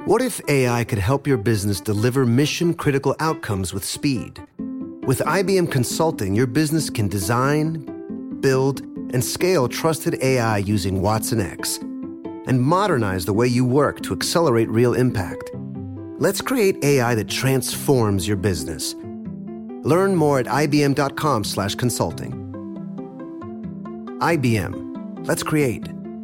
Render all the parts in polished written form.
What if AI could help your business deliver mission-critical outcomes with speed? With IBM Consulting, your business can design, build, and scale trusted AI using Watson X and modernize the way you work to accelerate real impact. Let's create AI that transforms your business. Learn more at ibm.com/consulting. IBM. Let's create.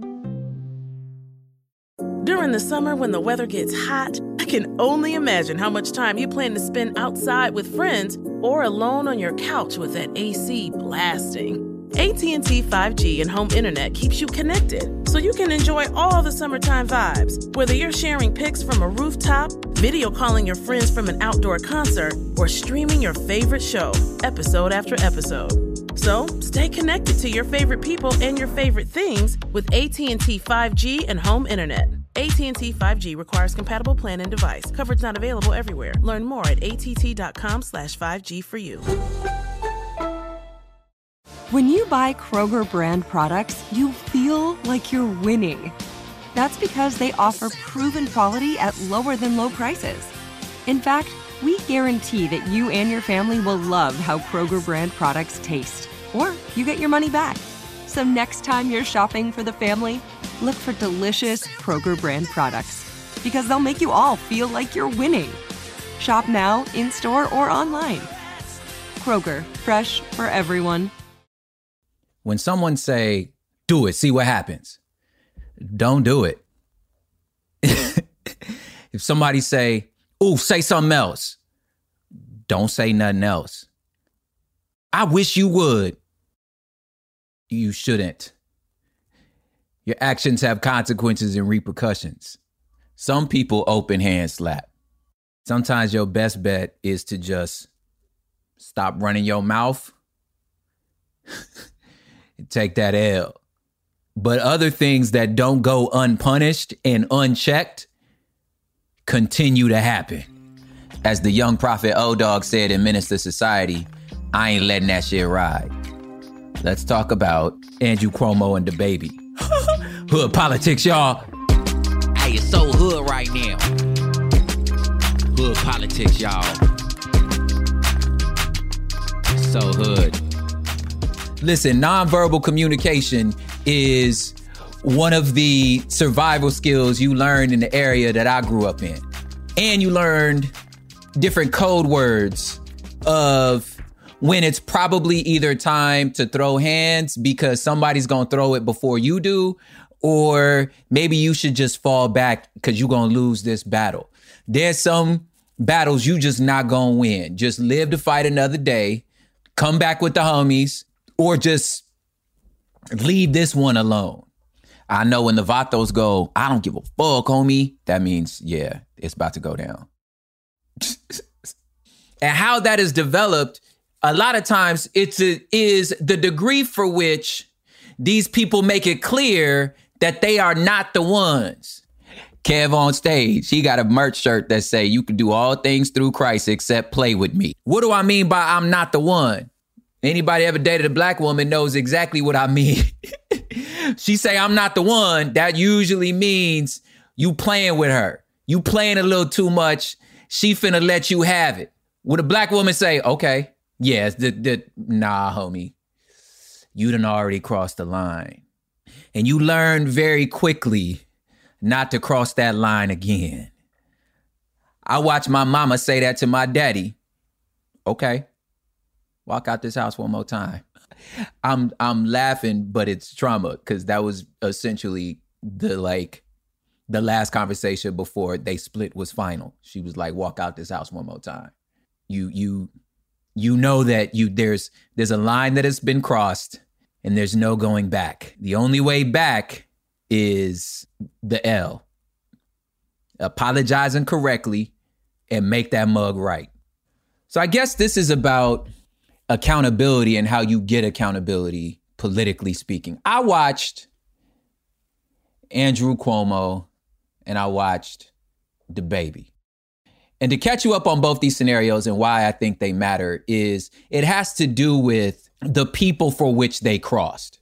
During the summer when the weather gets hot, I can only imagine how much time you plan to spend outside with friends or alone on your couch with that AC blasting. AT&T 5G and home internet keeps you connected, so you can enjoy all the summertime vibes, whether you're sharing pics from a rooftop, video calling your friends from an outdoor concert, or streaming your favorite show, episode after episode. So, stay connected to your favorite people and your favorite things with AT&T 5G and home internet. AT&T 5G requires compatible plan and device. Coverage not available everywhere. Learn more at att.com/5G for you. When you buy Kroger brand products, you feel like you're winning. That's because they offer proven quality at lower than low prices. In fact, we guarantee that you and your family will love how Kroger brand products taste, or you get your money back. So next time you're shopping for the family, look for delicious Kroger brand products, because they'll make you all feel like you're winning. Shop now, in-store, or online. Kroger, fresh for everyone. When someone say, do it, see what happens, don't do it. If somebody say, ooh, say something else, don't say nothing else. I wish you would. You shouldn't. Your actions have consequences and repercussions. Some people open hand slap. Sometimes your best bet is to just stop running your mouth. Take that L. But other things that don't go unpunished and unchecked continue to happen. As the young prophet O-Dog said in Minister Society, I ain't letting that shit ride. Let's talk about Andrew Cuomo and DaBaby. Hood politics, y'all. Hey, it's so hood right now. Hood politics, y'all. So hood. Listen, nonverbal communication is one of the survival skills you learned in the area that I grew up in. And you learned different code words of when it's probably either time to throw hands because somebody's going to throw it before you do, or maybe you should just fall back because you're going to lose this battle. There's some battles you just not going to win. Just live to fight another day, come back with the homies, or just leave this one alone. I know when the Vatos go, I don't give a fuck, homie. That means, yeah, it's about to go down. And how that is developed, a lot of times is the degree for which these people make it clear that they are not the ones. Kev on stage, he got a merch shirt that say, you can do all things through Christ except play with me. What do I mean by I'm not the one? Anybody ever dated a black woman knows exactly what I mean. She say, I'm not the one. That usually means you playing with her. You playing a little too much. She finna let you have it. Would a black woman say, okay, yes, nah, homie, you done already crossed the line. And you learn very quickly not to cross that line again. I watched my mama say that to my daddy. Okay. Walk out this house one more time. I'm laughing, but it's trauma because that was essentially the last conversation before they split was final. She was like, walk out this house one more time. You know that there's a line that has been crossed and there's no going back. The only way back is the L. Apologizing correctly and make that mug right. So I guess this is about accountability and how you get accountability, politically speaking. I watched Andrew Cuomo and I watched DaBaby. And to catch you up on both these scenarios and why I think they matter is it has to do with the people for which they crossed.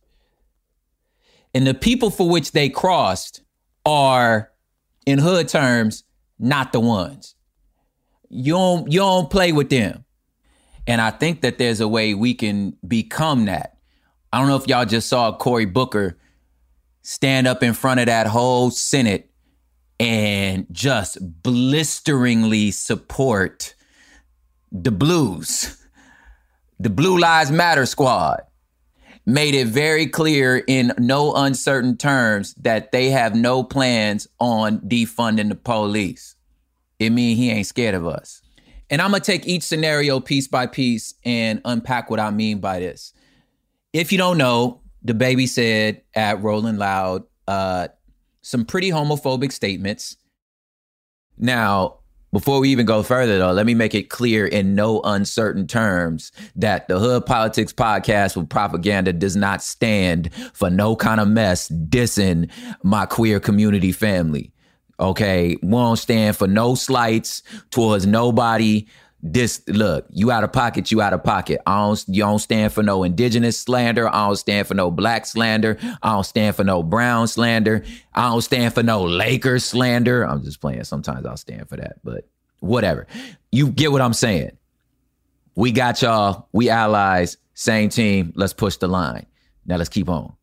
And the people for which they crossed are, in hood terms, not the ones. You don't play with them. And I think that there's a way we can become that. I don't know if y'all just saw Cory Booker stand up in front of that whole Senate and just blisteringly support the Blues, the Blue Lives Matter squad. Made it very clear in no uncertain terms that they have no plans on defunding the police. It means he ain't scared of us. And I'm going to take each scenario piece by piece and unpack what I mean by this. If you don't know, DaBaby said at Rolling Loud some pretty homophobic statements. Now, before we even go further, though, let me make it clear in no uncertain terms that the Hood Politics Podcast with Propaganda does not stand for no kind of mess dissing my queer community family. Okay? We don't stand for no slights towards nobody. Look, you out of pocket, you out of pocket. You don't stand for no indigenous slander. I don't stand for no black slander. I don't stand for no brown slander. I don't stand for no Lakers slander. I'm just playing. Sometimes I'll stand for that, but whatever. You get what I'm saying. We got y'all. We allies. Same team. Let's push the line. Now let's keep on.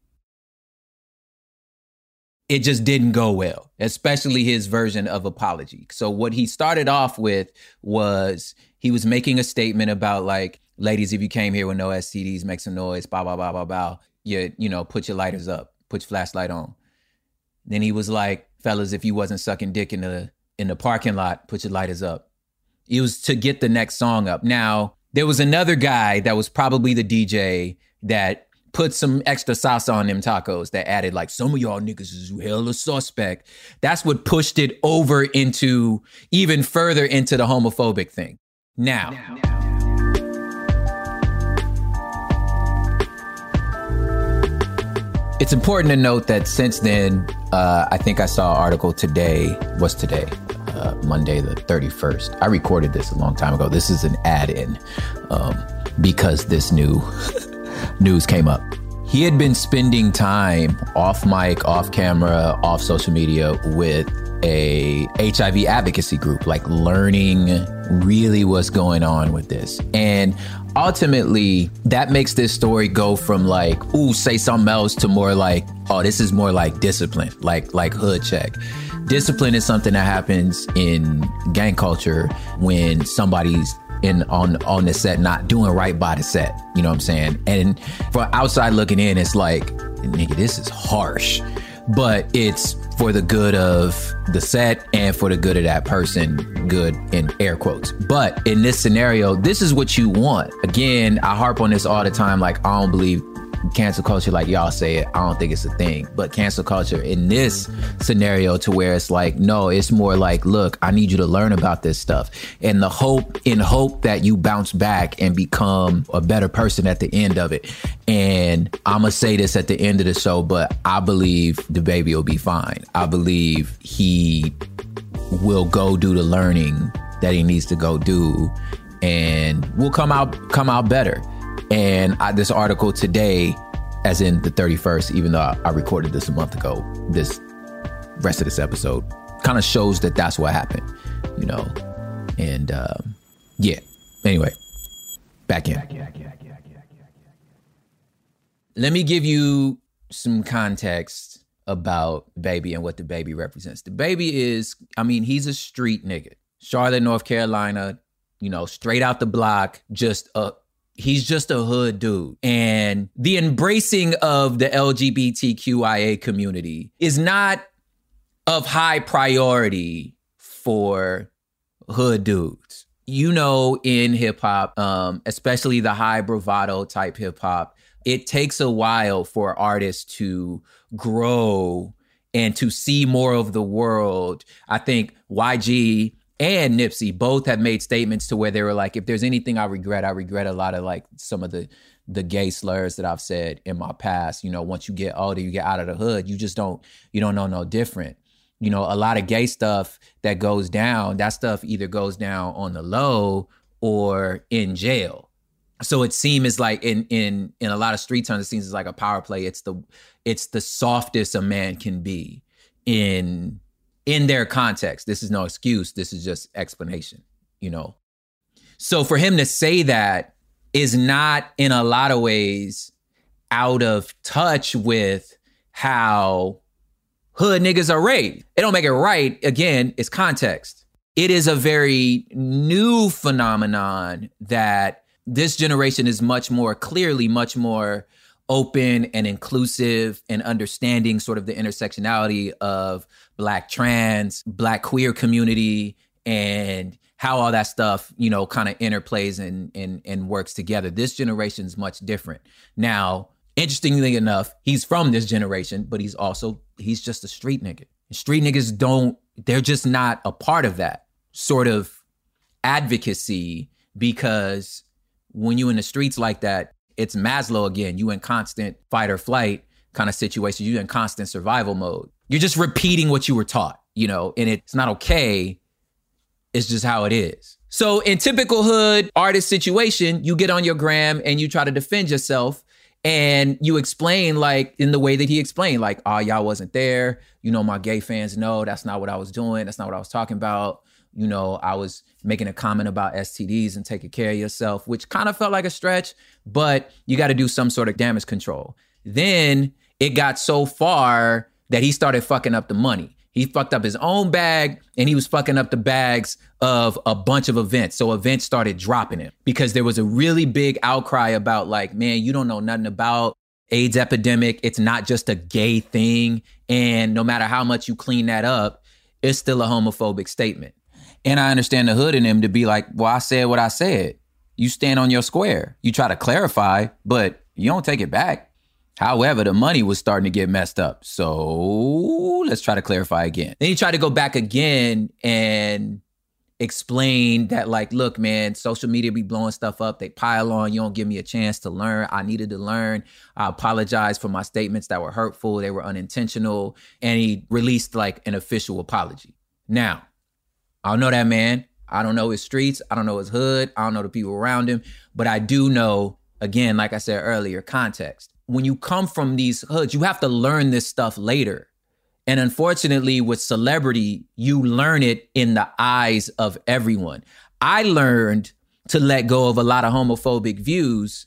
It just didn't go well, especially his version of apology. So what he started off with was he was making a statement about like, ladies, if you came here with no STDs, make some noise, blah, blah, blah, blah, blah. You know, put your lighters up, put your flashlight on. Then he was like, fellas, if you wasn't sucking dick in the parking lot, put your lighters up. It was to get the next song up. Now, there was another guy that was probably the DJ that put some extra sauce on them tacos that added like, some of y'all niggas is hella suspect. That's what pushed it over into even further into the homophobic thing. Now. It's important to note that since then, I think I saw an article today. What's today? Monday the 31st. I recorded this a long time ago. This is an add-in because this new news came up. He had been spending time off mic, off camera, off social media with a HIV advocacy group, like learning really what's going on with this. And ultimately, that makes this story go from like, ooh, say something else to more like, oh, this is more like discipline, like hood check. Discipline is something that happens in gang culture when somebody's on the set not doing right by the set. You know what I'm saying? And for outside looking in, it's like, nigga, this is harsh. But it's for the good of the set and for the good of that person, good in air quotes. But in this scenario, this is what you want. Again, I harp on this all the time. Like, I don't believe cancel culture like y'all say it. I don't think it's a thing. But cancel culture in this scenario to where it's like, no, it's more like, look, I need you to learn about this stuff. And in hope that you bounce back and become a better person at the end of it. And I'm going to say this at the end of the show, but I believe DaBaby will be fine. I believe he will go do the learning that he needs to go do and will come out better. And this article today, as in the 31st, even though I recorded this a month ago, this rest of this episode kind of shows that that's what happened, you know? And yeah, anyway, back in. Let me give you some context about DaBaby and what DaBaby represents. DaBaby is, he's a street nigga. Charlotte, North Carolina, you know, straight out the block, he's just a hood dude. And the embracing of the LGBTQIA community is not of high priority for hood dudes. You know, in hip hop, especially the high bravado type hip hop, it takes a while for artists to grow and to see more of the world. I think YG and Nipsey both have made statements to where they were like, if there's anything I regret a lot of like some of the gay slurs that I've said in my past. You know, once you get older, you get out of the hood, you don't know no different. You know, a lot of gay stuff that goes down, that stuff either goes down on the low or in jail. So it seems like in a lot of street terms, it seems like a power play. It's the softest a man can be in in their context. This is no excuse. This is just explanation, you know? So for him to say that is not in a lot of ways out of touch with how hood niggas are raised. It don't make it right. Again, it's context. It is a very new phenomenon that this generation is much more clearly, much more open and inclusive and understanding sort of the intersectionality of Black trans, Black queer community, and how all that stuff, you know, kind of interplays and works together. This generation is much different. Now, interestingly enough, he's from this generation, but he's just a street nigga. Street niggas they're just not a part of that sort of advocacy, because when you in the streets like that, it's Maslow again. You in constant fight or flight kind of situation. You in constant survival mode. You're just repeating what you were taught, you know, and it's not okay. It's just how it is. So in typical hood artist situation, you get on your gram and you try to defend yourself, and you explain like in the way that he explained, like, oh, y'all wasn't there. You know, my gay fans know that's not what I was doing. That's not what I was talking about. You know, I was making a comment about STDs and taking care of yourself, which kind of felt like a stretch, but you got to do some sort of damage control. Then it got so far that he started fucking up the money. He fucked up his own bag, and he was fucking up the bags of a bunch of events. So events started dropping him because there was a really big outcry about like, man, you don't know nothing about AIDS epidemic. It's not just a gay thing. And no matter how much you clean that up, it's still a homophobic statement. And I understand the hood in him to be like, well, I said what I said. You stand on your square. You try to clarify, but you don't take it back. However, the money was starting to get messed up. So let's try to clarify again. Then he tried to go back again and explain that like, look, man, social media be blowing stuff up. They pile on. You don't give me a chance to learn. I needed to learn. I apologize for my statements that were hurtful. They were unintentional. And he released like an official apology. Now, I don't know that man. I don't know his streets. I don't know his hood. I don't know the people around him. But I do know, again, like I said earlier, context. When you come from these hoods, you have to learn this stuff later. And unfortunately, with celebrity, you learn it in the eyes of everyone. I learned to let go of a lot of homophobic views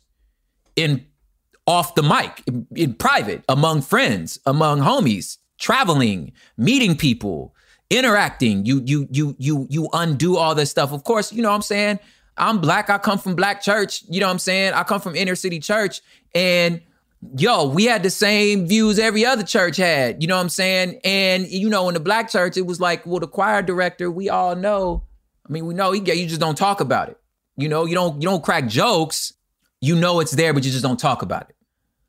off the mic, in private, among friends, among homies, traveling, meeting people, interacting. You undo all this stuff. Of course, you know what I'm saying? I'm Black. I come from Black church. You know what I'm saying? I come from inner city church. And yo, we had the same views every other church had, you know what I'm saying? And, you know, in the Black church, it was like, well, the choir director, we all know. I mean, we know you just don't talk about it. You know, you don't crack jokes. You know it's there, but you just don't talk about it.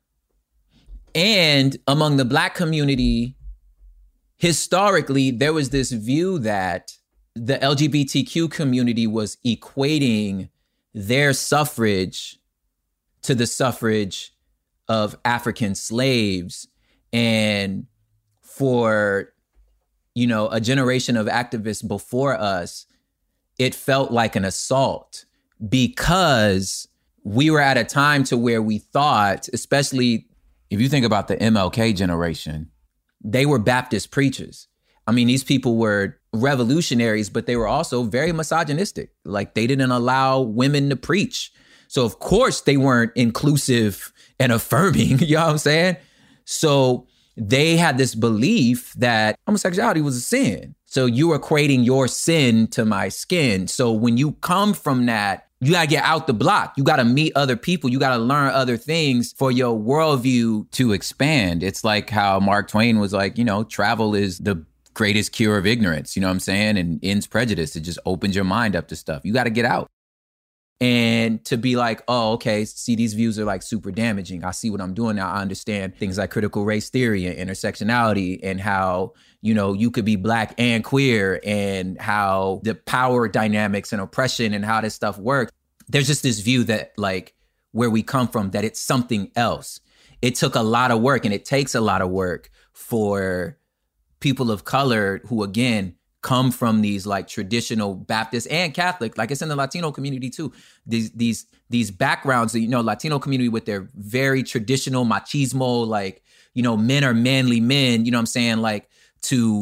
And among the Black community, historically, there was this view that the LGBTQ community was equating their suffrage to the suffrage of African slaves. And for, you know, a generation of activists before us, it felt like an assault because we were at a time to where we thought, especially if you think about the MLK generation, they were Baptist preachers. I mean, these people were revolutionaries, but they were also very misogynistic. Like they didn't allow women to preach. So of course they weren't inclusive and affirming, you know what I'm saying? So they had this belief that homosexuality was a sin. So you're equating your sin to my skin. So when you come from that, you gotta get out the block. You gotta meet other people. You gotta learn other things for your worldview to expand. It's like how Mark Twain was like, you know, travel is the greatest cure of ignorance, you know what I'm saying? And ends prejudice. It just opens your mind up to stuff. You gotta get out. And to be like, oh, okay, see, these views are like super damaging. I see what I'm doing now. I understand things like critical race theory and intersectionality and how, you know, you could be Black and queer and how the power dynamics and oppression and how this stuff works. There's just this view that like where we come from, that it's something else. It took a lot of work and it takes a lot of work for people of color who, again, come from these like traditional Baptist and Catholic, like it's in the Latino community too. These backgrounds, you know, Latino community with their very traditional machismo, like, you know, men are manly men, you know what I'm saying? Like to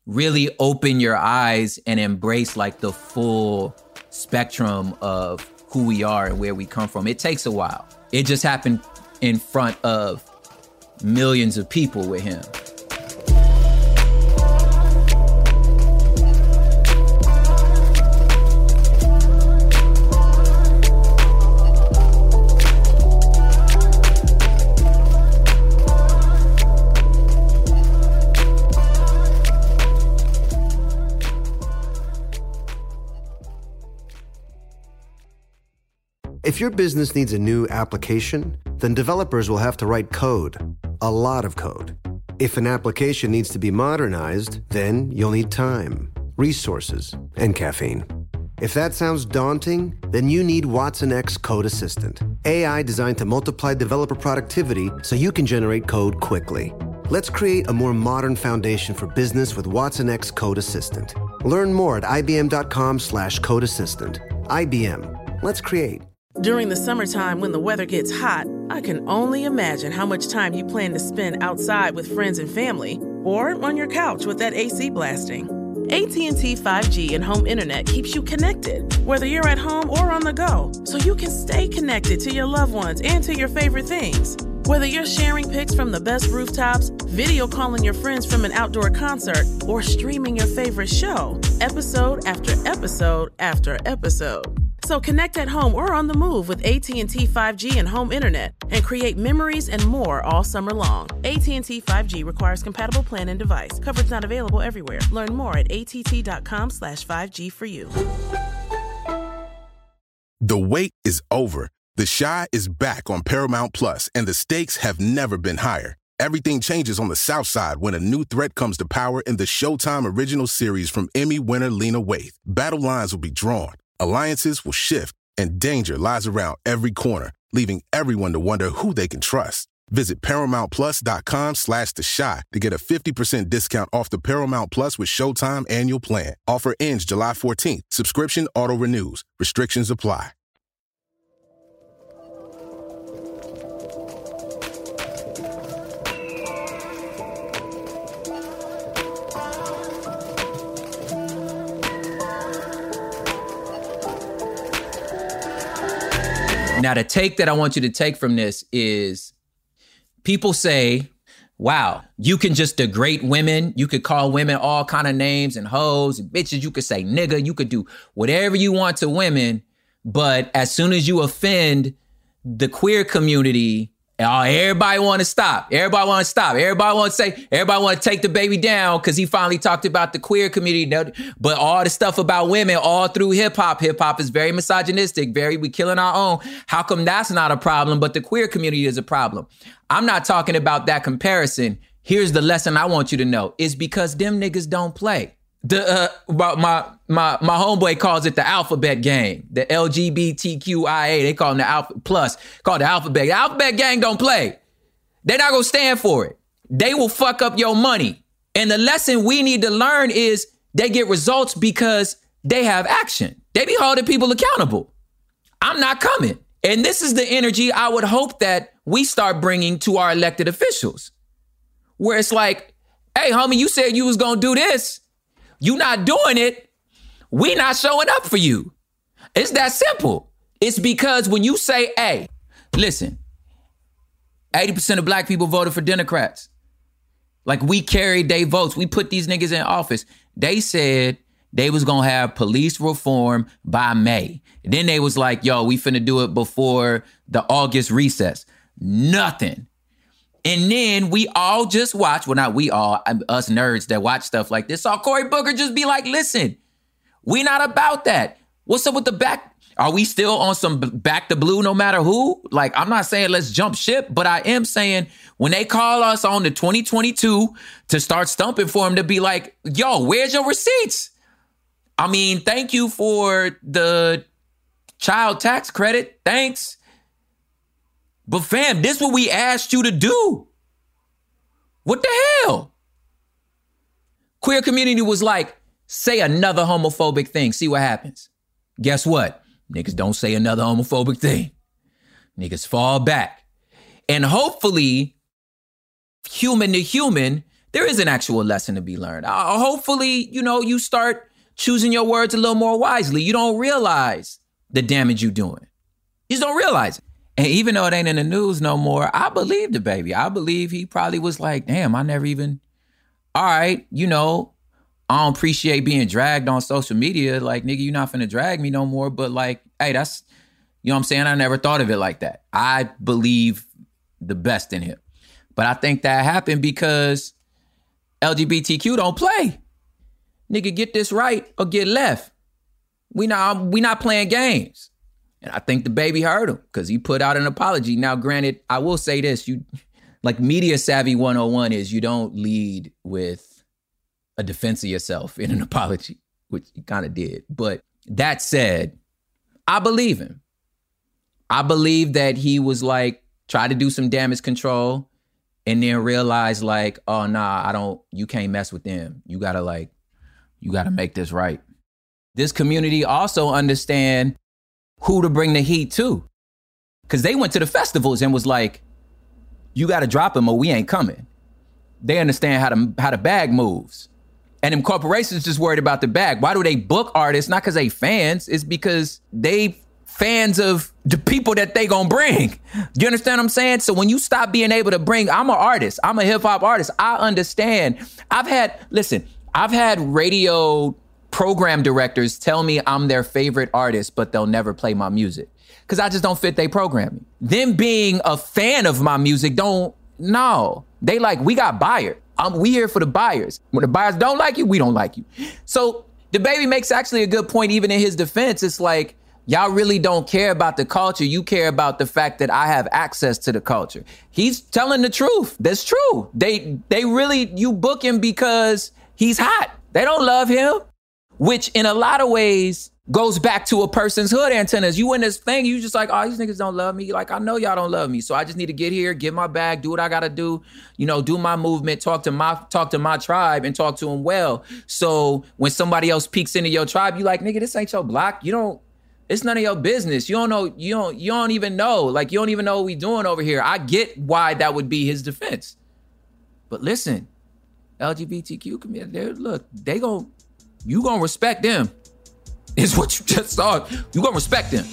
really open your eyes and embrace like the full spectrum of who we are and where we come from. It takes a while. It just happened in front of millions of people with him. If your business needs a new application, then developers will have to write code, a lot of code. If an application needs to be modernized, then you'll need time, resources, and caffeine. If that sounds daunting, then you need watsonx Code Assistant, AI designed to multiply developer productivity so you can generate code quickly. Let's create a more modern foundation for business with watsonx Code Assistant. Learn more at ibm.com/code assistant. IBM. Let's create. During the summertime when the weather gets hot, I can only imagine how much time you plan to spend outside with friends and family or on your couch with that AC blasting. AT&T 5G and home internet keeps you connected, whether you're at home or on the go, so you can stay connected to your loved ones and to your favorite things. Whether you're sharing pics from the best rooftops, video calling your friends from an outdoor concert, or streaming your favorite show, episode after episode after episode. So connect at home or on the move with AT&T 5G and home internet and create memories and more all summer long. AT&T 5G requires compatible plan and device. Coverage not available everywhere. Learn more at att.com/5G for you. The wait is over. The Chi is back on Paramount Plus, and the stakes have never been higher. Everything changes on the South Side when a new threat comes to power in the Showtime original series from Emmy winner Lena Waithe. Battle lines will be drawn. Alliances will shift, and danger lies around every corner, leaving everyone to wonder who they can trust. Visit ParamountPlus.com/The Chi to get a 50% discount off the Paramount Plus with Showtime annual plan. Offer ends July 14th. Subscription auto-renews. Restrictions apply. Now, the take that I want you to take from this is people say, wow, you can just degrade women. You could call women all kind of names and hoes and bitches. You could say nigga. You could do whatever you want to women. But as soon as you offend the queer community, everybody want to stop. Everybody want to stop. Everybody want to say, everybody want to take the baby down because he finally talked about the queer community. But all the stuff about women all through hip hop is very misogynistic, we killing our own. How come that's not a problem, but the queer community is a problem? I'm not talking about that comparison. Here's the lesson I want you to know. It's because them niggas don't play. My homeboy calls it the alphabet gang, the LGBTQIA. They call them the Alpha Plus, called the alphabet. The alphabet gang don't play. They're not gonna stand for it. They will fuck up your money. And the lesson we need to learn is they get results because they have action. They be holding people accountable. I'm not coming. And this is the energy I would hope that we start bringing to our elected officials, where it's like, hey, homie, you said you was gonna do this. You not doing it, we not showing up for you. It's that simple. It's because when you say, hey, listen, 80% of black people voted for Democrats. Like, we carried their votes. We put these niggas in office. They said they was gonna have police reform by May. And then they was like, yo, we finna do it before the August recess. Nothing. And then we all just watch, well, not we all, us nerds that watch stuff like this, saw Cory Booker just be like, listen, we not about that. What's up with the back? Are we still on some back to blue no matter who? Like, I'm not saying let's jump ship, but I am saying when they call us on the 2022 to start stumping for them, to be like, yo, where's your receipts? I mean, thank you for the child tax credit. Thanks. But fam, this is what we asked you to do. What the hell? Queer community was like, say another homophobic thing, see what happens. Guess what? Niggas don't say another homophobic thing. Niggas fall back. And hopefully, human to human, there is an actual lesson to be learned. Hopefully, you start choosing your words a little more wisely. You don't realize the damage you're doing. You just don't realize it. And even though it ain't in the news no more, I believe the baby. I believe he probably was like, damn, I never even, all right, I don't appreciate being dragged on social media. Like, nigga, you're not finna drag me no more. But like, hey, that's, you know what I'm saying? I never thought of it like that. I believe the best in him. But I think that happened because LGBTQ don't play. Nigga, get this right or get left. We not playing games. And I think the baby heard him because he put out an apology. Now, granted, I will say this, like media savvy 101 is you don't lead with a defense of yourself in an apology, which he kind of did. But that said, I believe him. I believe that he was like, try to do some damage control and then realize like, oh, nah, you can't mess with them. You gotta make this right. This community also understand who to bring the heat to. Because they went to the festivals and was like, you got to drop him or we ain't coming. They understand how the bag moves. And them corporations just worried about the bag. Why do they book artists? Not because they fans. It's because they fans of the people that they gonna bring. You understand what I'm saying? So when you stop being able to bring, I'm an artist. I'm a hip hop artist. I understand. I've had radio program directors tell me I'm their favorite artist, but they'll never play my music because I just don't fit their programming. Them being a fan of my music they like, we got buyers. We here for the buyers. When the buyers don't like you, we don't like you. So the baby makes actually a good point, even in his defense. It's like, y'all really don't care about the culture. You care about the fact that I have access to the culture. He's telling the truth. That's true. They really, you book him because he's hot. They don't love him. Which in a lot of ways goes back to a person's hood antennas. You in this thing, you just like, oh, these niggas don't love me. Like, I know y'all don't love me. So I just need to get here, get my bag, do what I gotta do, do my movement, talk to my tribe and talk to them well. So when somebody else peeks into your tribe, you like, nigga, this ain't your block. It's none of your business. You don't know, you don't even know. Like, you don't even know what we doing over here. I get why that would be his defense. But listen, LGBTQ community, look, you gonna respect them, is what you just saw. You gonna respect them.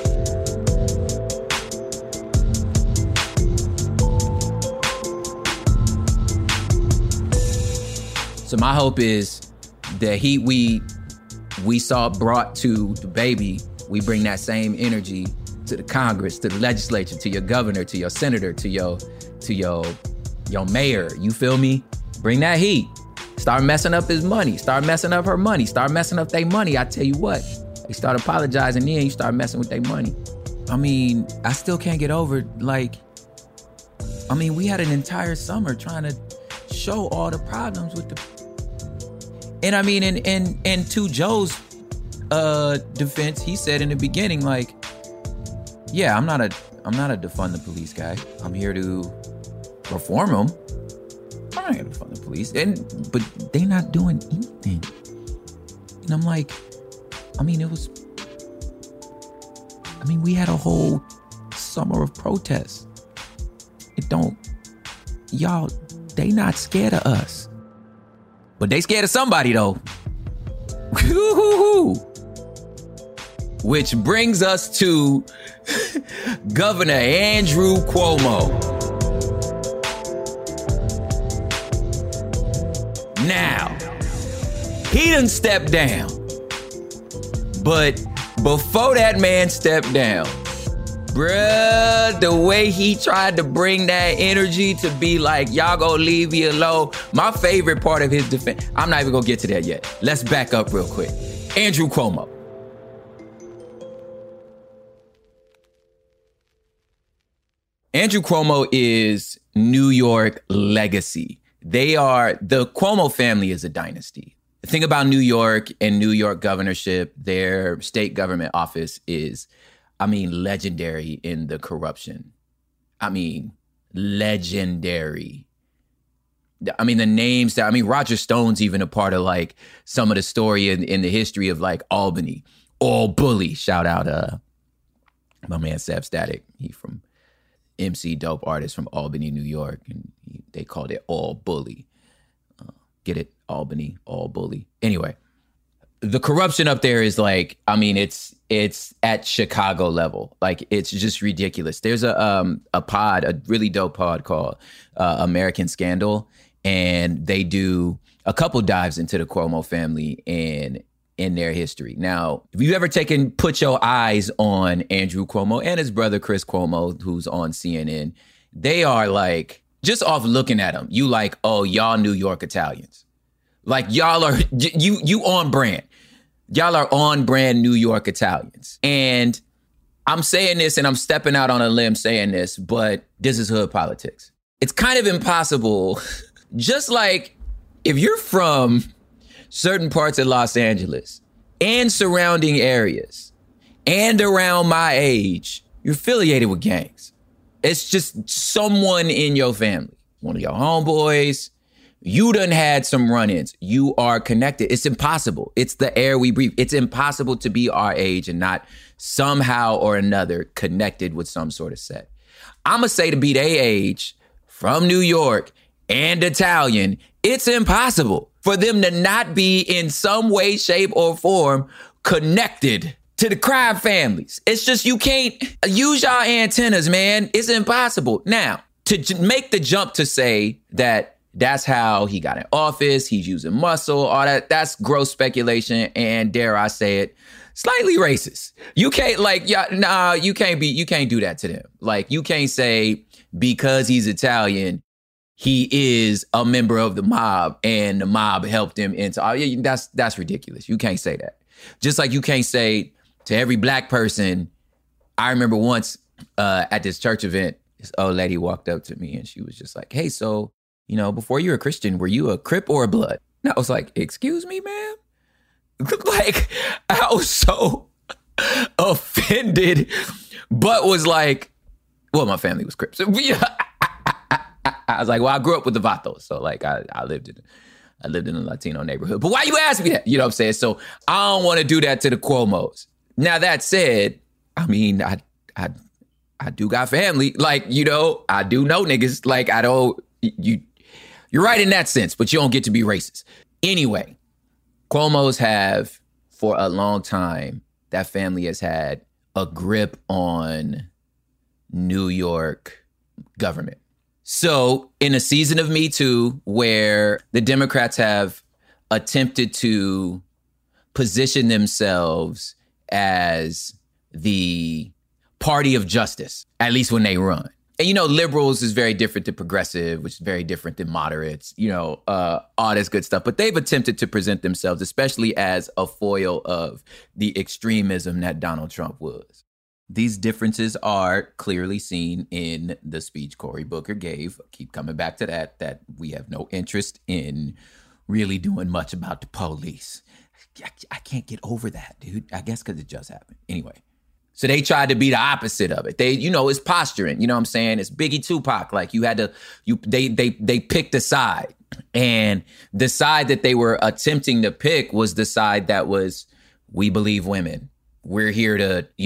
So my hope is the heat we saw brought to the baby, we bring that same energy to the Congress, to the legislature, to your governor, to your senator, to your mayor. You feel me? Bring that heat. Start messing up his money. Start messing up her money. Start messing up their money. I tell you what, they start apologizing, then you start messing with their money. I mean, I still can't get over, we had an entire summer trying to show all the problems with and I mean, and to Joe's defense, he said in the beginning, like, yeah, I'm not a defund the police guy. I'm here to reform them. I'm not gonna defund the police, but they not doing anything. And I'm like, we had a whole summer of protests. They not scared of us. But they scared of somebody though. Which brings us to Governor Andrew Cuomo. Now, he done stepped down. But before that man stepped down, bruh, the way he tried to bring that energy to be like, y'all gonna leave me alone. My favorite part of his defense, I'm not even gonna get to that yet. Let's back up real quick. Andrew Cuomo. Andrew Cuomo is New York legacy. The Cuomo family is a dynasty. The thing about New York and New York governorship, their state government office is, legendary in the corruption. Legendary. The names that, Roger Stone's even a part of like some of the story in the history of like Albany. All Bully. Shout out my man Seb Static. He from MC Dope artist from Albany, New York. And they called it All Bully. Get it? Albany, all bully. Anyway, the corruption up there is like, I mean, it's at Chicago level. Like, it's just ridiculous. There's a really dope pod called American Scandal, and they do a couple dives into the Cuomo family and in their history. Now, if you've ever put your eyes on Andrew Cuomo and his brother Chris Cuomo, who's on CNN, they are like, just off looking at them, you like, oh, y'all New York Italians. Like, y'all are, you on brand. Y'all are on brand New York Italians. And I'm saying this and I'm stepping out on a limb saying this, but this is hood politics. It's kind of impossible. Just like if you're from certain parts of Los Angeles and surrounding areas and around my age, you're affiliated with gangs. It's just someone in your family, one of your homeboys. You done had some run-ins. You are connected. It's impossible. It's the air we breathe. It's impossible to be our age and not somehow or another connected with some sort of set. I'm going to say to be their age, from New York and Italian, it's impossible for them to not be in some way, shape, or form connected to the crime families. It's just, you can't use y'all antennas, man. It's impossible. Now, to make the jump to say that that's how he got in office, he's using muscle, all that, that's gross speculation and, dare I say it, slightly racist. You can't you can't do that to them. Like, you can't say because he's Italian, he is a member of the mob and the mob helped him into, that's ridiculous. You can't say that. Just like you can't say to every black person. I remember once at this church event, this old lady walked up to me and she was just like, hey, so, before you were a Christian, were you a Crip or a Blood? And I was like, excuse me, ma'am? Like, I was so offended, but was like, well, my family was Crips. I was like, well, I grew up with the Vatos. So like I lived in a Latino neighborhood. But why you ask me that? You know what I'm saying? So I don't want to do that to the Cuomos. Now, that said, I mean, I do got family. Like, I do know niggas. Like, you're right in that sense, but you don't get to be racist. Anyway, Cuomos have, for a long time, that family has had a grip on New York government. So in a season of Me Too, where the Democrats have attempted to position themselves as the party of justice, at least when they run. And, liberals is very different than progressive, which is very different than moderates, all this good stuff. But they've attempted to present themselves, especially as a foil of the extremism that Donald Trump was. These differences are clearly seen in the speech Cory Booker gave. I keep coming back to that we have no interest in really doing much about the police. I can't get over that, dude. I guess because it just happened. Anyway, so they tried to be the opposite of it. They, it's posturing. You know what I'm saying? It's Biggie Tupac. Like, they picked a side. And the side that they were attempting to pick was the side that was, we believe women. We're here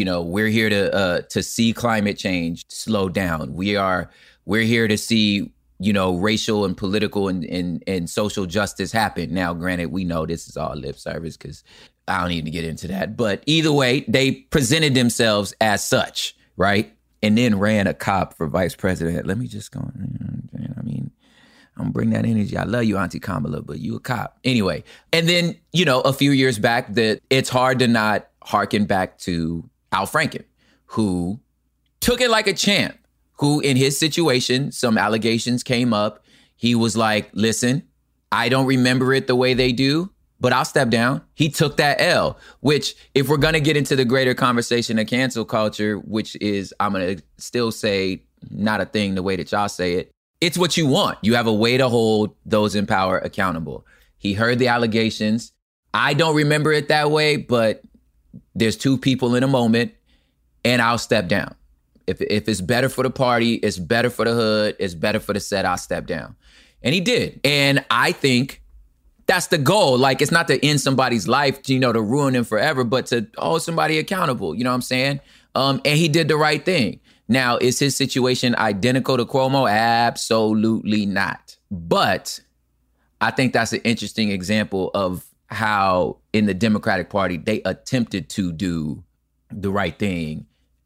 to see climate change slow down. We're here to see, racial and political and social justice happen. Now, granted, we know this is all lip service because I don't need to get into that. But either way, they presented themselves as such, right? And then ran a cop for vice president. Let me just go. I mean, I'm gonna bring that energy. I love you, Auntie Kamala, but you a cop. Anyway, and then, a few years back, that it's hard to not harken back to Al Franken, who took it like a champ, who in his situation, some allegations came up. He was like, listen, I don't remember it the way they do, but I'll step down. He took that L, which, if we're going to get into the greater conversation of cancel culture, which is, I'm going to still say, not a thing the way that y'all say it, it's what you want. You have a way to hold those in power accountable. He heard the allegations. I don't remember it that way, but there's two people in a moment, and I'll step down. If it's better for the party, it's better for the hood, it's better for the set, I'll step down. And he did. And I think that's the goal. Like, it's not to end somebody's life, to ruin them forever, but to hold somebody accountable. You know what I'm saying? And he did the right thing. Now, is his situation identical to Cuomo? Absolutely not. But I think that's an interesting example of how in the Democratic Party, they attempted to do the right thing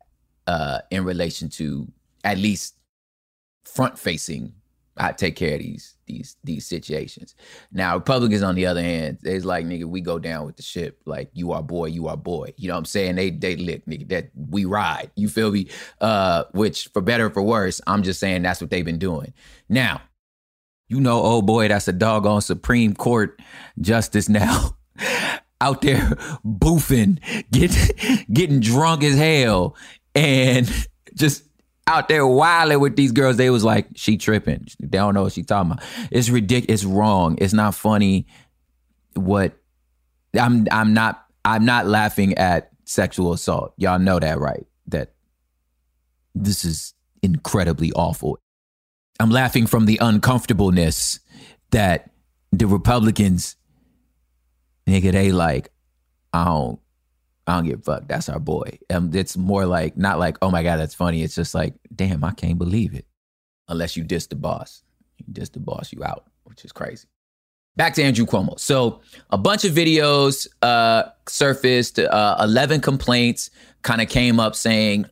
in relation to at least front-facing, I take care of these situations. Now, Republicans, on the other hand, they's like, nigga, we go down with the ship. Like, you are boy, you are boy. You know what I'm saying? They lick, nigga, that we ride. You feel me? Which, for better or for worse, I'm just saying that's what they've been doing. Now, you know, oh boy, that's a doggone Supreme Court justice now. Out there boofing, getting drunk as hell, and just out there wilding with these girls. They was like, she tripping. They don't know what she talking about. It's ridiculous. It's wrong. It's not funny. What I'm not laughing at sexual assault. Y'all know that, right? That this is incredibly awful. I'm laughing from the uncomfortableness that the Republicans, nigga, they like, I don't give a fuck. That's our boy. It's more like, not like, oh my God, that's funny. It's just like, damn, I can't believe it. Unless you diss the boss. You diss the boss, you out, which is crazy. Back to Andrew Cuomo. So a bunch of videos surfaced, 11 complaints kind of came up saying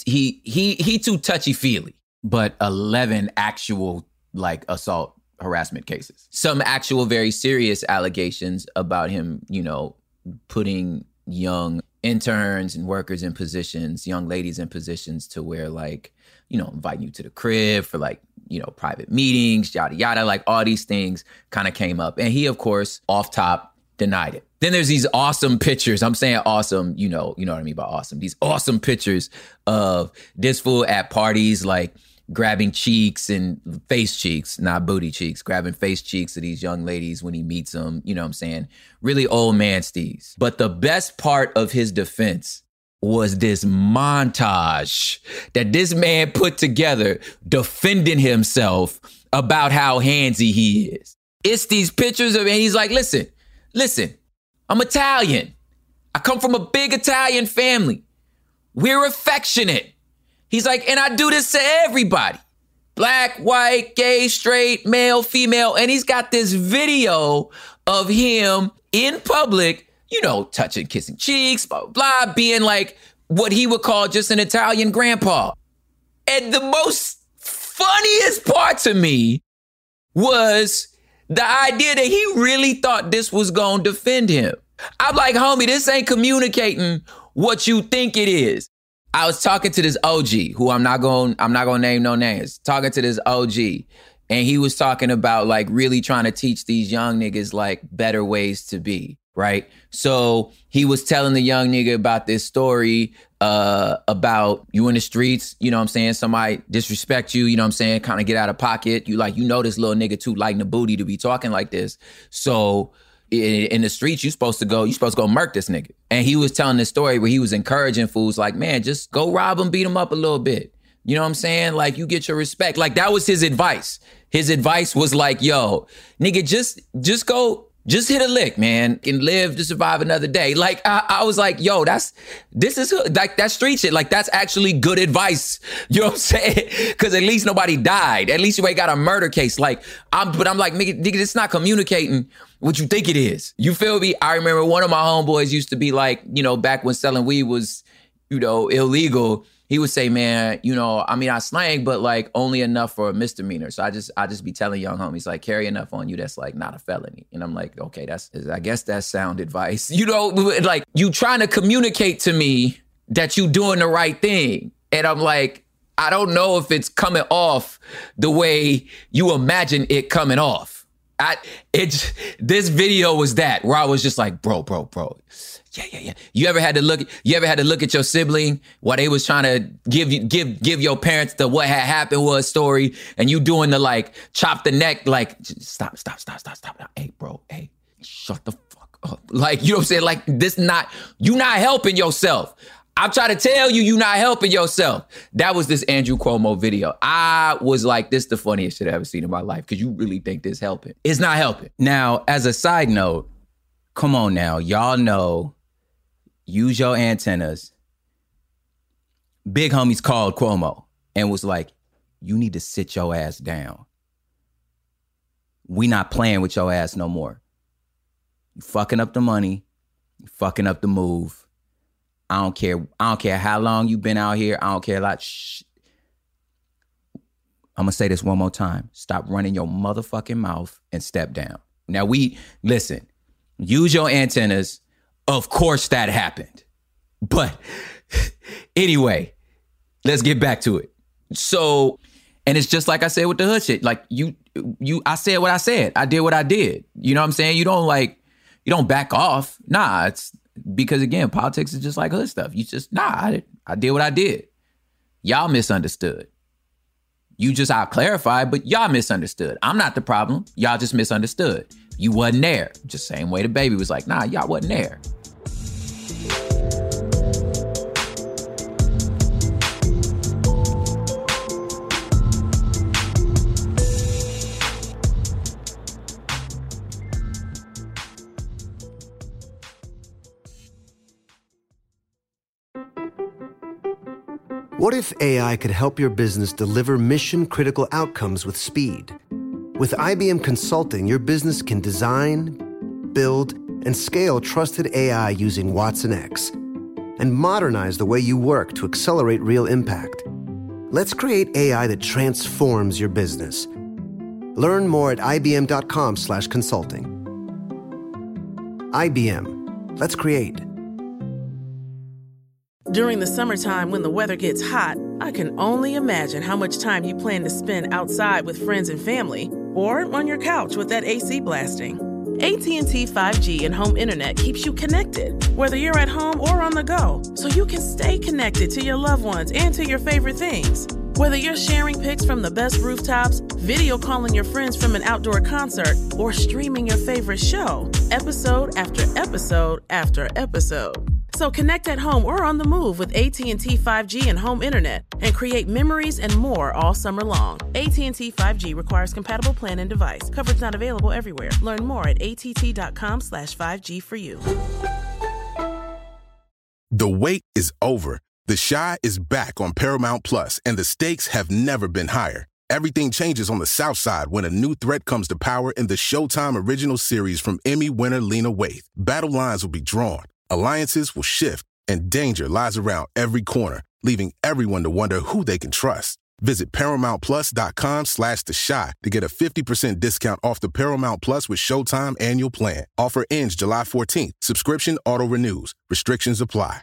he too touchy-feely, but 11 actual like assault harassment cases. Some actual very serious allegations about him, you know, putting young interns and workers in positions, young ladies in positions to where like, you know, inviting you to the crib for like, you know, private meetings, yada, yada, like all these things kind of came up. And he, of course, off top denied it. Then there's these awesome pictures. I'm saying awesome, you know what I mean by awesome. These awesome pictures of this fool at parties, like grabbing cheeks and face cheeks, not booty cheeks, grabbing face cheeks of these young ladies when he meets them, you know what I'm saying? Really old man steez. But the best part of his defense was this montage that this man put together defending himself about how handsy he is. It's these pictures of, and he's like, listen, I'm Italian. I come from a big Italian family. We're affectionate. He's like, and I do this to everybody. Black, white, gay, straight, male, female. And he's got this video of him in public, you know, touching, kissing cheeks, blah, blah, blah, being like what he would call just an Italian grandpa. And the most funniest part to me was the idea that he really thought this was going to defend him. I'm like, homie, this ain't communicating what you think it is. I was talking to this OG who I'm not going to name no names, talking to this OG, and he was talking about like really trying to teach these young niggas like better ways to be, right? So he was telling the young nigga about this story about you in the streets, you know what I'm saying? Somebody disrespect you, you know what I'm saying? Kind of get out of pocket. You like, you know this little nigga too lighting the booty to be talking like this. So in the streets, you supposed to go murk this nigga. And he was telling this story where he was encouraging fools like, man, just go rob him, beat him up a little bit. You know what I'm saying? Like, you get your respect. Like, that was his advice. His advice was like, yo, nigga, just go, just hit a lick, man, and live to survive another day. Like, I was like, yo, this is like that street shit. Like, that's actually good advice. You know what I'm saying? Because at least nobody died. At least you ain't got a murder case. Like, I'm like, nigga, it's not communicating what you think it is. You feel me? I remember one of my homeboys used to be like, you know, back when selling weed was, you know, illegal, he would say, man, you know, I mean, I slang, but like only enough for a misdemeanor. So I just be telling young homies, like, carry enough on you that's like not a felony. And I'm like, okay, I guess that's sound advice. You know, like, you trying to communicate to me that you doing the right thing. And I'm like, I don't know if it's coming off the way you imagine it coming off. This video was that, where I was just like, bro. Yeah. You ever had to look at your sibling while they was trying to give your parents the what had happened was story, and you doing the like chop the neck, like stop. Hey, bro, hey, shut the fuck up. Like, you know what I'm saying? Like, you not helping yourself. I'm trying to tell you, not helping yourself. That was this Andrew Cuomo video. I was like, this is the funniest shit I've ever seen in my life, because you really think this helping. It's not helping. Now, as a side note, come on now, y'all know, use your antennas. Big homies called Cuomo and was like, you need to sit your ass down. we not playing with your ass no more. You fucking up the money. You fucking up the move. I don't care how long you've been out here. I don't care a lot. I'm going to say this one more time. Stop running your motherfucking mouth and step down. Now listen, use your antennas. Of course that happened. But anyway, let's get back to it. So, and it's just like I said with the hood shit. Like I said what I said. I did what I did. You know what I'm saying? You don't back off. Nah, it's because again, politics is just like hood stuff. You just, I did what I did. Y'all misunderstood. You just out-clarified, but y'all misunderstood. I'm not the problem. Y'all just misunderstood. You wasn't there. Just same way the baby was like, nah, y'all wasn't there. What if AI could help your business deliver mission-critical outcomes with speed? With IBM Consulting, your business can design, build, and scale trusted AI using Watson X and modernize the way you work to accelerate real impact. Let's create AI that transforms your business. Learn more at ibm.com/consulting. IBM. Let's create. During the summertime when the weather gets hot, I can only imagine how much time you plan to spend outside with friends and family or on your couch with that AC blasting. AT&T 5G and home internet keeps you connected, whether you're at home or on the go, so you can stay connected to your loved ones and to your favorite things. Whether you're sharing pics from the best rooftops, video calling your friends from an outdoor concert, or streaming your favorite show, episode after episode after episode. So connect at home or on the move with AT&T 5G and home internet and create memories and more all summer long. AT&T 5G requires compatible plan and device. Coverage not available everywhere. Learn more at att.com/5G for you. The wait is over. The Chi is back on Paramount Plus, and the stakes have never been higher. Everything changes on the South Side when a new threat comes to power in the Showtime original series from Emmy winner Lena Waithe. Battle lines will be drawn. Alliances will shift, and danger lies around every corner, leaving everyone to wonder who they can trust. Visit ParamountPlus.com/The Chi to get a 50% discount off the Paramount Plus with Showtime annual plan. Offer ends July 14th. Subscription auto-renews. Restrictions apply.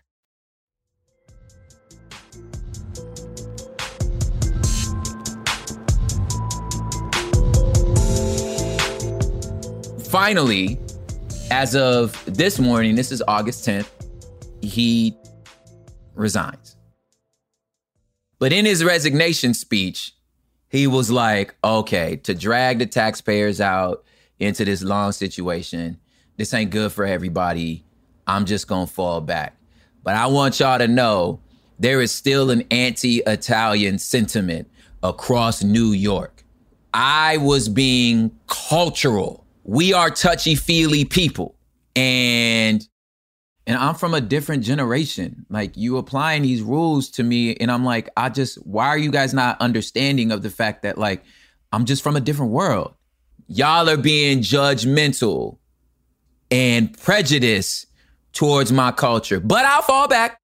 Finally, as of this morning, this is August 10th, he resigns. But in his resignation speech, he was like, okay, to drag the taxpayers out into this long situation, this ain't good for everybody. I'm just going to fall back. But I want y'all to know there is still an anti-Italian sentiment across New York. I was being cultural. We are touchy-feely people. And I'm from a different generation. Like, you applying these rules to me, and I'm like, why are you guys not understanding of the fact that, like, I'm just from a different world? Y'all are being judgmental and prejudiced towards my culture. But I'll fall back.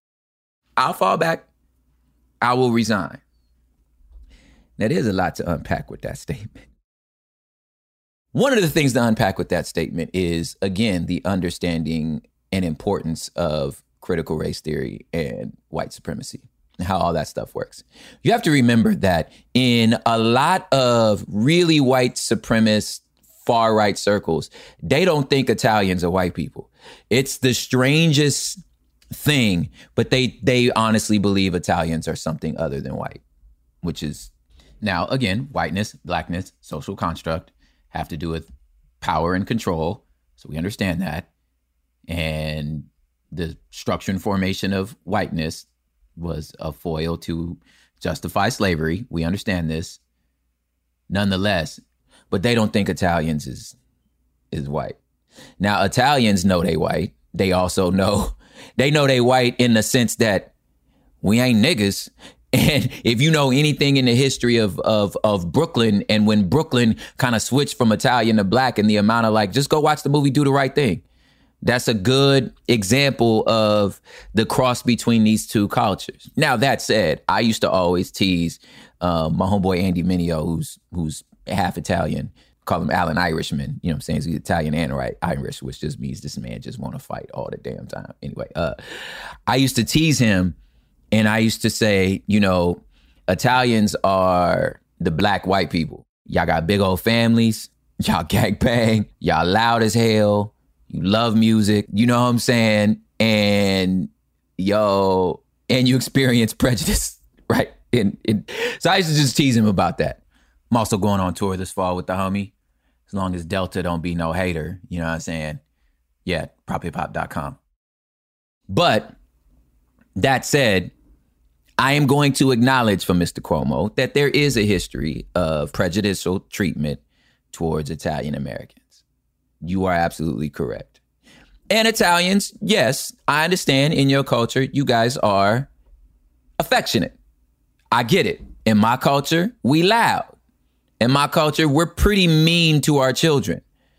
I will resign. Now, there's a lot to unpack with that statement. One of the things to unpack with that statement is, again, the understanding and importance of critical race theory and white supremacy and how all that stuff works. You have to remember that in a lot of really white supremacist far right circles, they don't think Italians are white people. It's the strangest thing, but they honestly believe Italians are something other than white, which is now, again, whiteness, blackness, social construct, have to do with power and control. So we understand that. And the structure and formation of whiteness was a foil to justify slavery. We understand this. Nonetheless, but they don't think Italians is white. Now, Italians know they white. They also know, they white in the sense that we ain't niggas. And if you know anything in the history of Brooklyn, and when Brooklyn kind of switched from Italian to black, and the amount of just go watch the movie Do the Right Thing. That's a good example of the cross between these two cultures. Now, that said, I used to always tease my homeboy Andy Mineo, who's half Italian, call him Alan Irishman. You know what I'm saying? He's Italian and Irish, which just means this man just want to fight all the damn time. Anyway, I used to tease him, and I used to say, Italians are the black white people. Y'all got big old families. Y'all gangbang. Y'all loud as hell. You love music, you know what I'm saying? And you experience prejudice, right? So I used to just tease him about that. I'm also going on tour this fall with the homie. As long as Delta don't be no hater, you know what I'm saying? Yeah, prophiphop.com. But that said, I am going to acknowledge from Mr. Cuomo that there is a history of prejudicial treatment towards Italian Americans. You are absolutely correct. And Italians, yes, I understand in your culture, you guys are affectionate. I get it. In my culture, we loud. In my culture, we're pretty mean to our children.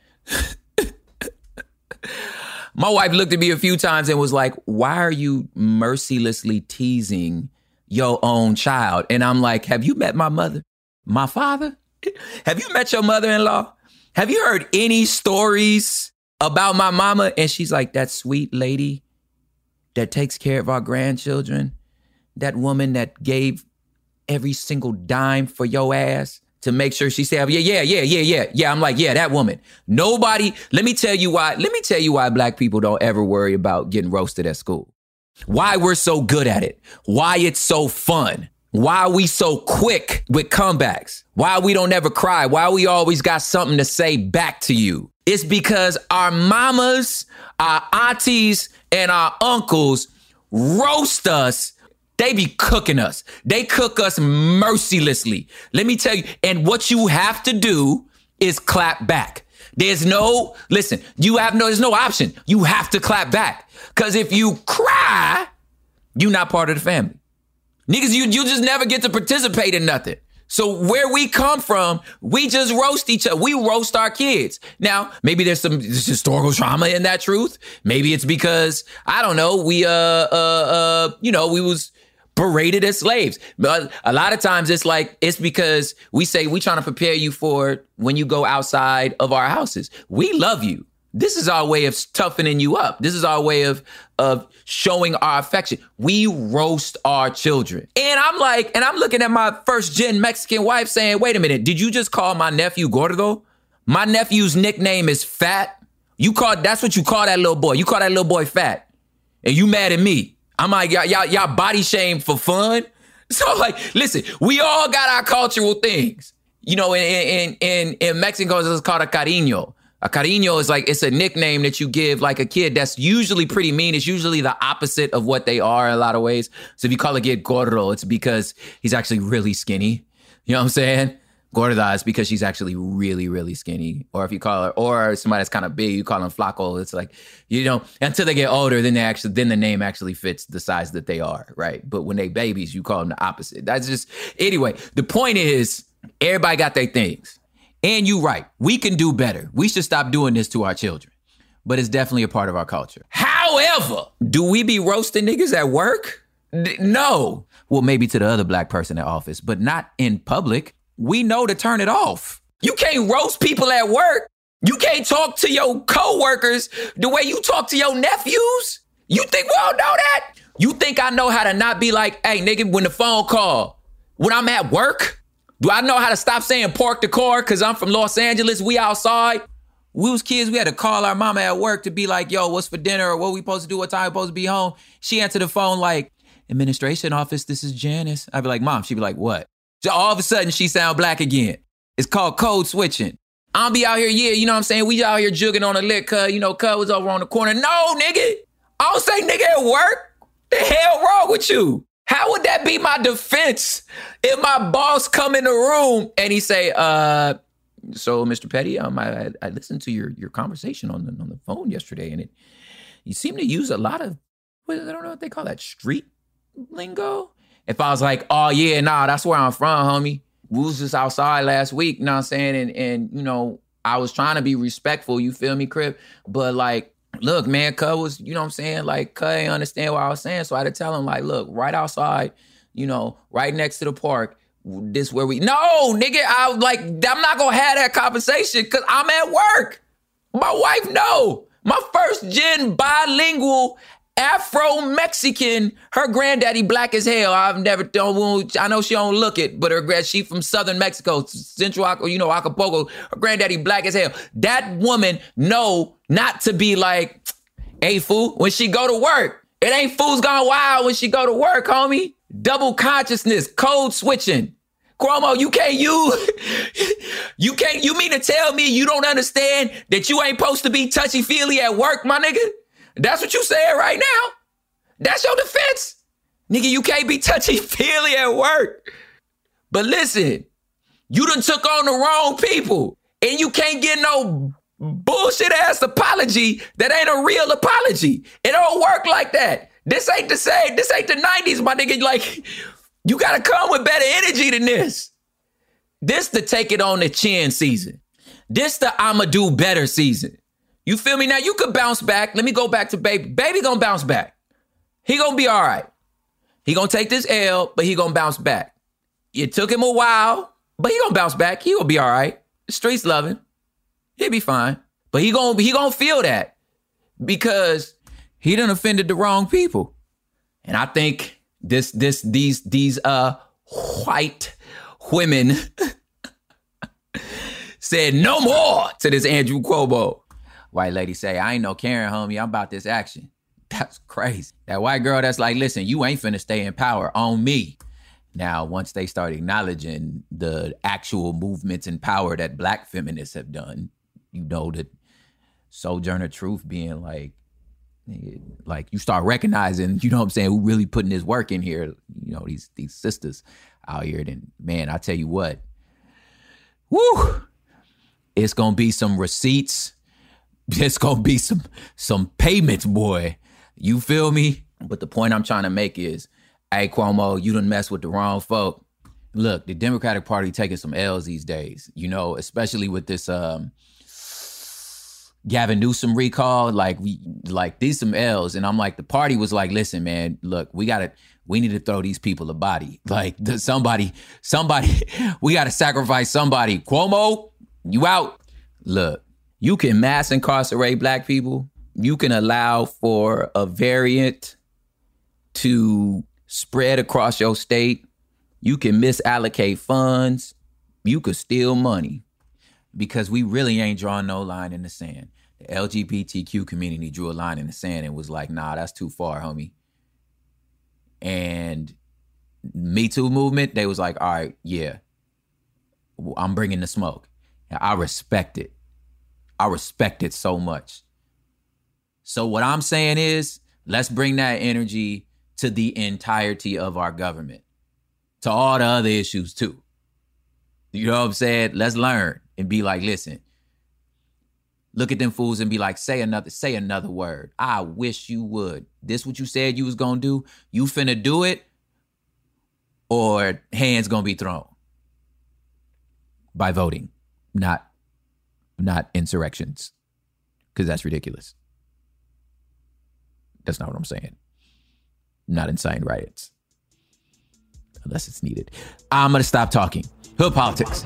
My wife looked at me a few times and was like, why are you mercilessly teasing your own child? And I'm like, have you met my mother? My father? Have you met your mother-in-law? Have you heard any stories about my mama? And she's like, that sweet lady that takes care of our grandchildren, that woman that gave every single dime for your ass to make sure she said, yeah. I'm like, yeah, that woman. Nobody, let me tell you why black people don't ever worry about getting roasted at school. Why we're so good at it. Why it's so fun. Why are we so quick with comebacks? Why we don't ever cry? Why we always got something to say back to you? It's because our mamas, our aunties, and our uncles roast us. They be cooking us. They cook us mercilessly. Let me tell you, and what you have to do is clap back. There's no option. You have to clap back. Because if you cry, you're not part of the family. Niggas, you just never get to participate in nothing. So where we come from, we just roast each other. We roast our kids. Now, maybe there's some historical trauma in that truth. Maybe it's because, I don't know, we was berated as slaves. But a lot of times it's because we say we trying to prepare you for when you go outside of our houses. We love you. This is our way of toughening you up. This is our way of showing our affection. We roast our children. And I'm looking at my first gen Mexican wife saying, wait a minute, did you just call my nephew Gordo? My nephew's nickname is Fat. That's what you call that little boy. You call that little boy Fat. And you mad at me. I'm like, y'all body shame for fun? So listen, we all got our cultural things. In Mexico, it's called a cariño. A cariño is it's a nickname that you give a kid that's usually pretty mean. It's usually the opposite of what they are in a lot of ways. So if you call a kid gordo, it's because he's actually really skinny. You know what I'm saying? Gorda is because she's actually really, really skinny. Or if you call her, or somebody that's kind of big, you call them flaco. It's until they get older, then the name actually fits the size that they are, right? But when they babies, you call them the opposite. That's just, anyway, the point is, everybody got their things. And you right, we can do better. We should stop doing this to our children. But it's definitely a part of our culture. However, do we be roasting niggas at work? No. Well, maybe to the other black person at office, but not in public. We know to turn it off. You can't roast people at work. You can't talk to your coworkers the way you talk to your nephews. You think we all know that? You think I know how to not be like, hey, nigga, when the phone call, when I'm at work? Do I know how to stop saying park the car because I'm from Los Angeles, we outside? We was kids, we had to call our mama at work to be like, yo, what's for dinner? Or what we supposed to do? What time we supposed to be home? She answered the phone like, administration office, this is Janice. I'd be like, mom. She'd be like, what? So all of a sudden, she sound black again. It's called code switching. I'll be out here, you know what I'm saying? We out here jugging on a lick, cuz was over on the corner. No, nigga. I don't say nigga at work. The hell wrong with you? How would that be my defense if my boss come in the room and he say, so Mr. Petty, I listened to your conversation on the phone yesterday, and you seem to use a lot of, I don't know what they call that, street lingo. if I was like, oh yeah, nah, that's where I'm from, homie. We was just outside last week, you know what I'm saying? And you know, I was trying to be respectful, you feel me, Crip? But like, look, man, cuz was, you know what I'm saying? Like, cuz ain't understand what I was saying. So I had to tell him, like, look, right outside, you know, right next to the park, this where we, no, nigga, I'm not gonna have that conversation because I'm at work. My wife, no. My first gen bilingual Afro-Mexican, her granddaddy black as hell. I've never done, I know she don't look it, but she from southern Mexico, central, you know, Acapulco. Her granddaddy black as hell. That woman know not to be like, hey, fool, when she go to work. It ain't fools gone wild when she go to work, homie. Double consciousness, code switching. Cuomo, you mean to tell me you don't understand that you ain't supposed to be touchy-feely at work, my nigga? That's what you saying right now? That's your defense? Nigga, you can't be touchy-feely at work. But listen, you done took on the wrong people, and you can't get no bullshit-ass apology that ain't a real apology. It don't work like that. This ain't the same. This ain't the 90s, my nigga. Like, you gotta come with better energy than this. This the take it on the chin season. This the I'ma do better season. You feel me? Now, you could bounce back. Let me go back to Baby. Baby gonna bounce back. He gonna be all right. He gonna take this L, but he gonna bounce back. It took him a while, but he gonna bounce back. He gonna be all right. The streets love him. He'll be fine. But he gonna feel that because he done offended the wrong people. And I think these white women said no more to this Andrew Cuomo. White lady say, I ain't no Karen, homie. I'm about this action. That's crazy. That white girl that's like, listen, you ain't finna stay in power on me. Now, once they start acknowledging the actual movements and power that black feminists have done, you know that Sojourner Truth being like you start recognizing, you know what I'm saying, who really putting this work in here, you know, these sisters out here, then, man, I tell you what, woo, it's gonna be some receipts. It's gonna be some payments, boy. You feel me? But the point I'm trying to make is, hey, Cuomo, you done mess with the wrong folk. Look, the Democratic Party taking some L's these days, you know, especially with this Gavin Newsom recall, these some L's. And I'm like, the party was like, listen, man, look, we need to throw these people a body. Like, somebody, we got to sacrifice somebody. Cuomo, you out. Look, you can mass incarcerate black people. You can allow for a variant to spread across your state. You can misallocate funds. You could steal money because we really ain't drawing no line in the sand. The LGBTQ community drew a line in the sand and was like, nah, that's too far, homie. And Me Too movement, they was like, all right, yeah, I'm bringing the smoke. And I respect it. I respect it so much. So what I'm saying is, let's bring that energy to the entirety of our government, to all the other issues too. You know what I'm saying? Let's learn and be like, listen, look at them fools and be like, say another word. I wish you would. This what you said you was gonna do? You finna do it, or hands gonna be thrown by voting, not insurrections, because that's ridiculous. That's not what I'm saying. Not inciting riots, unless it's needed. I'm gonna stop talking. Hood politics.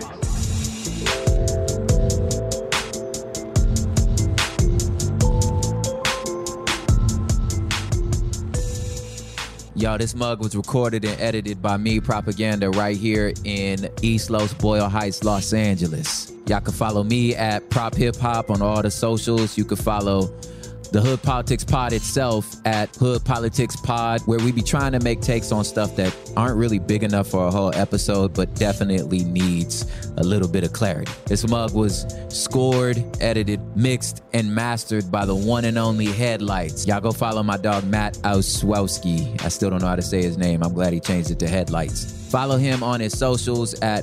Yo, this mug was recorded and edited by me, Propaganda, right here in East Los Boyle Heights, Los Angeles. Y'all can follow me at Prop Hip Hop on all the socials. You can follow the Hood Politics Pod itself at Hood Politics Pod, where we be trying to make takes on stuff that aren't really big enough for a whole episode, but definitely needs a little bit of clarity. This mug was scored, edited, mixed, and mastered by the one and only Headlights. Y'all go follow my dog, Matt Oswowski. I still don't know how to say his name. I'm glad he changed it to Headlights. Follow him on his socials at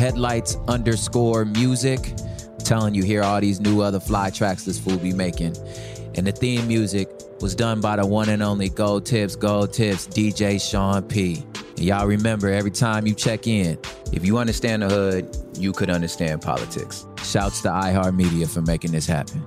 Headlights_music. Telling you, hear all these new other fly tracks this fool be making. And the theme music was done by the one and only Gold Tips, DJ Sean P. And y'all remember, every time you check in, if you understand the hood, you could understand politics. Shouts to iHeartMedia for making this happen.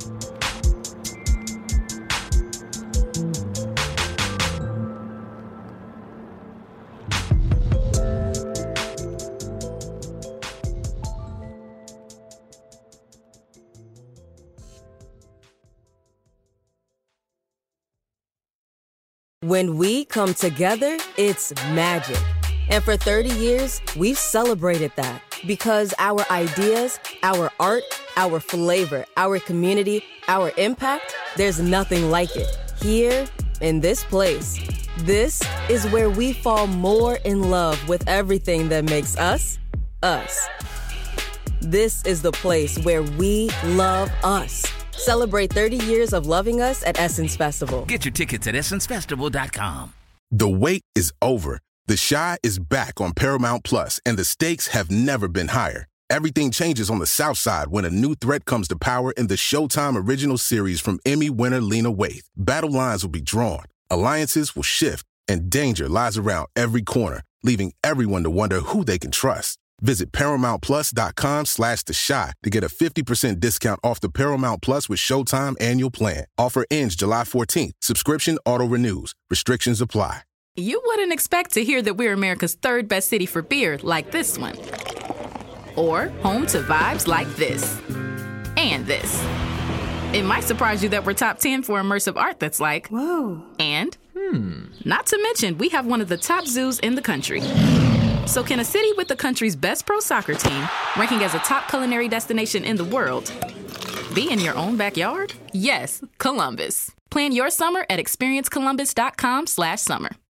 When we come together, it's magic. And for 30 years, we've celebrated that because our ideas, our art, our flavor, our community, our impact, there's nothing like it. Here, in this place, this is where we fall more in love with everything that makes us, us. This is the place where we love us. Celebrate 30 years of loving us at Essence Festival. Get your tickets at EssenceFestival.com. The wait is over. The Chi is back on Paramount Plus, and the stakes have never been higher. Everything changes on the South Side when a new threat comes to power in the Showtime original series from Emmy winner Lena Waithe. Battle lines will be drawn, alliances will shift, and danger lies around every corner, leaving everyone to wonder who they can trust. Visit ParamountPlus.com/The Chi to get a 50% discount off the Paramount Plus with Showtime annual plan. Offer ends July 14th. Subscription auto-renews. Restrictions apply. You wouldn't expect to hear that we're America's third best city for beer like this one. Or home to vibes like this. And this. It might surprise you that we're top 10 for immersive art that's like, whoa. And, not to mention, we have one of the top zoos in the country. So can a city with the country's best pro soccer team, ranking as a top culinary destination in the world, be in your own backyard? Yes, Columbus. Plan your summer at ExperienceColumbus.com/summer.